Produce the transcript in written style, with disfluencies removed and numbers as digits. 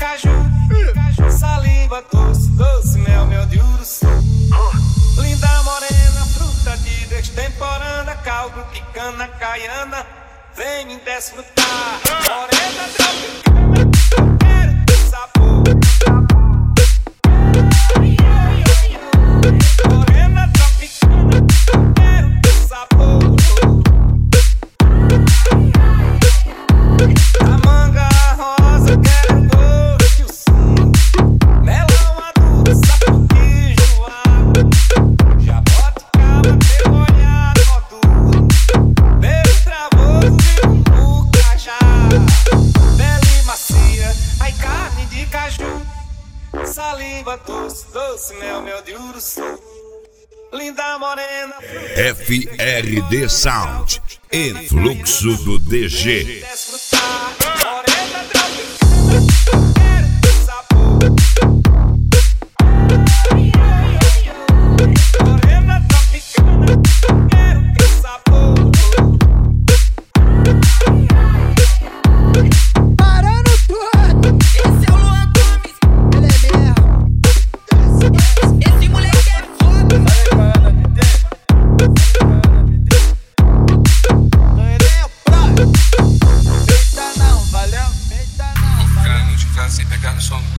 caju, saliva doce, doce, mel, mel de uruçu. Linda morena, fruta de destemporânea, caldo de cana caiana, vem me desfrutar. Morena tropicana, eu quero teu sabor. Morena tropicana, eu quero teu sabor. A manga, a rosa, eu quero doce, o sumo. Melão adulto, sapuqui, joado. Já boto calma, teu olhar noturno. Beijo travoso de umbu, cajá. Pele macia, ai carne de caju. Saliva doce, doce, mel, mel de uruçu. Linda morena, FRD Sound, Influxo do DG.